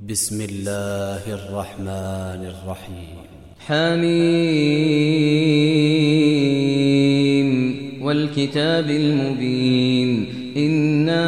بسم الله الرحمن الرحيم. حميم والكتاب المبين. إنا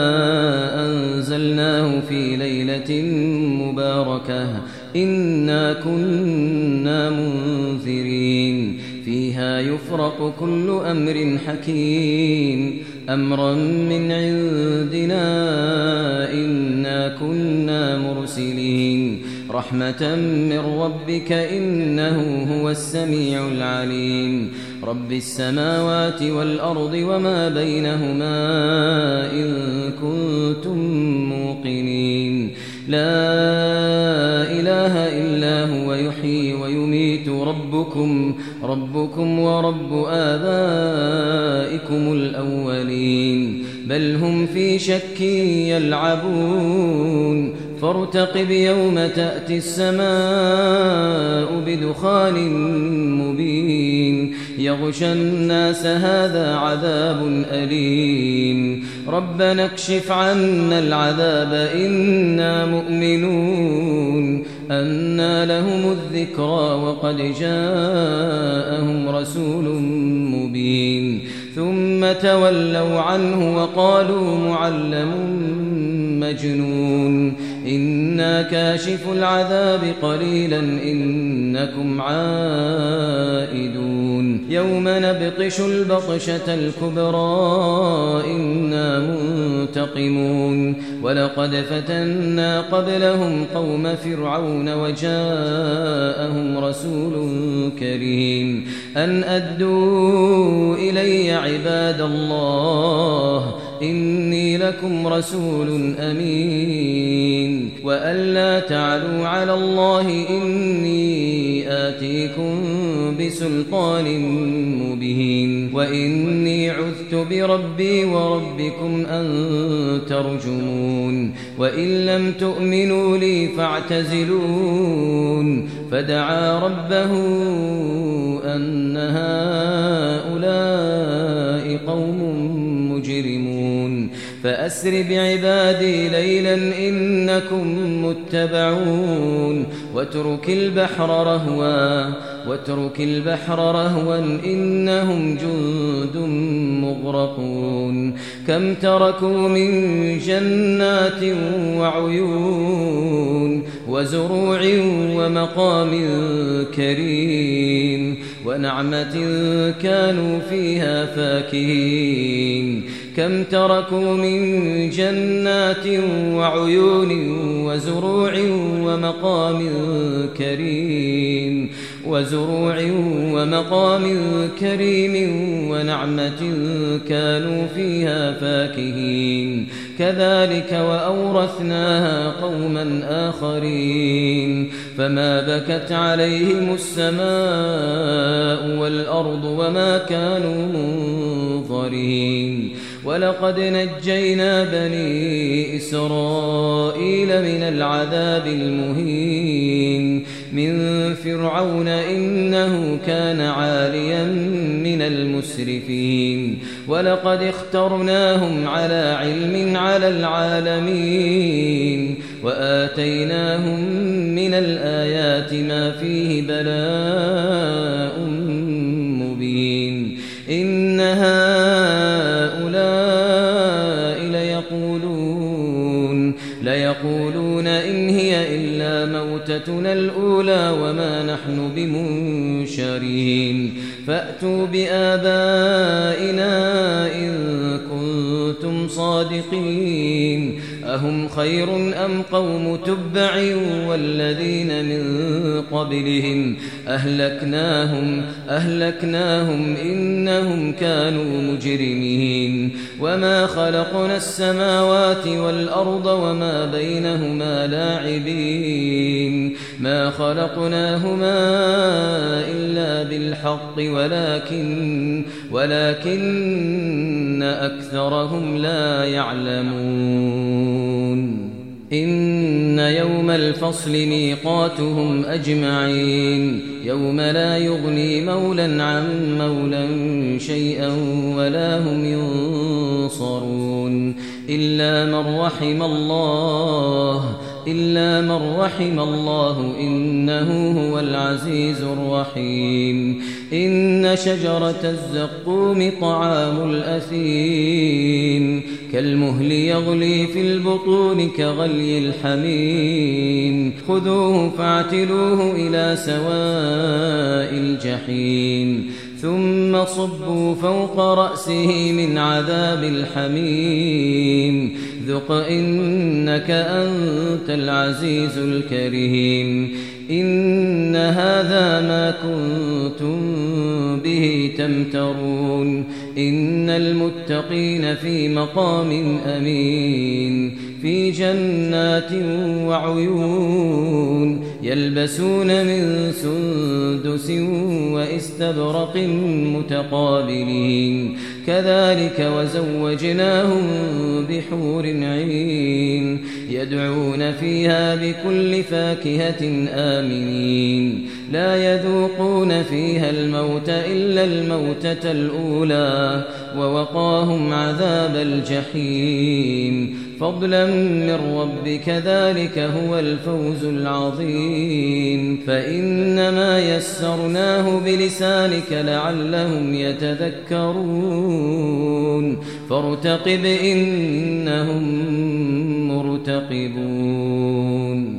أنزلناه في ليلة مباركة إنا كنا منذرين فيها يفرق كل أمر حكيم أمرا من عندنا إنا كنا مرسلين رحمة من ربك إنه هو السميع العليم رب السماوات والأرض وما بينهما إن كنتم موقنين لا إله إلا هو يحيي ويميت ربكم ورب آبائكم الأولين بل هم في شك يلعبون فارتقب يوم تأتي السماء بدخان مبين يغشى الناس هذا عذاب أليم ربنا اكشف عنا العذاب إنا مؤمنون أنى لهم الذكرى وقد جاءهم رسول مبين ثم تولوا عنه وقالوا معلم مجنون إنا كاشف العذاب قليلا إنكم عائدون يوم نبطش البطشة الكبرى إنا منتقمون ولقد فتنا قبلهم قوم فرعون وجاءهم رسول كريم أن أدوا إلي عباد الله إني لكم رسول أمين وأن لا تعلوا على الله إني آتيكم بسلطان مبين وإني عذت بربي وربكم أن ترجمون وإن لم تؤمنوا لي فاعتزلون فدعا ربه أن هؤلاء قوم مجرمون فأسر بعبادي ليلا إنكم متبعون واترك البحر رهوا إنهم جند مغرقون كم تركوا من جنات وعيون وزروع ومقام كريم ونعمة كانوا فيها فاكهين كم تركوا من جنات وعيون وزروع ومقام كريم ونعمة كانوا فيها فاكهين كذلك وأورثناها قوما آخرين فما بكت عليهم السماء والأرض وما كانوا منظرين ولقد نجينا بني إسرائيل من العذاب المهين من فرعون إنه كان عاليا من المسرفين ولقد اخترناهم على علم على العالمين وآتيناهم من الآيات ما فيه بلاء مبين إن هؤلاء ليقولون إن هي إلا موتتنا الأولى وما نحن بمنشرين فأتوا بآبائنا إن كنتم صادقين أهم خير أم قوم تبع والذين من قبلهم أهلكناهم إنهم كانوا مجرمين وما خلقنا السماوات والأرض وما بينهما لاعبين ما خلقناهما إلا بالحق ولكن أكثرهم لا يعلمون إن يوم الفصل ميقاتهم أجمعين يوم لا يغني مولى عن مولى شيئا ولا هم ينصرون إلا من رحم الله إلا من رحم الله إنه هو العزيز الرحيم إن شجرة الزقوم طعام الأثيم كالمهل يغلي في البطون كغلي الحميم خذوه فاعتلوه إلى سواء الجحيم ثم صبوا فوق رأسه من عذاب الحميم ذق إنك أنت العزيز الكريم إن هذا ما كنتم به تمترون إن المتقين في مقام أمين في جنات وعيون يلبسون من سندس وإستبرق متقابلين كذلك وزوجناهم بحور عين يدعون فيها بكل فاكهة آمنين لا يذوقون فيها الموت إلا الموتة الأولى ووقاهم عذاب الجحيم فضلا من ربك ذلك هو الفوز العظيم فإنما يسرناه بلسانك لعلهم يتذكرون فارتقب إنهم مرتقبون